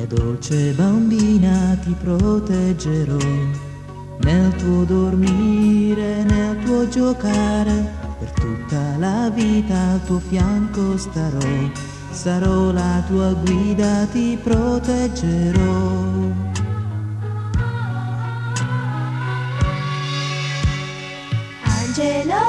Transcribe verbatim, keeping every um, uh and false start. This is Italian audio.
dolce bambina ti proteggerò, nel tuo dormire, nel tuo giocare, per tutta la vita al tuo fianco starò, sarò la tua guida, ti proteggerò. Angelo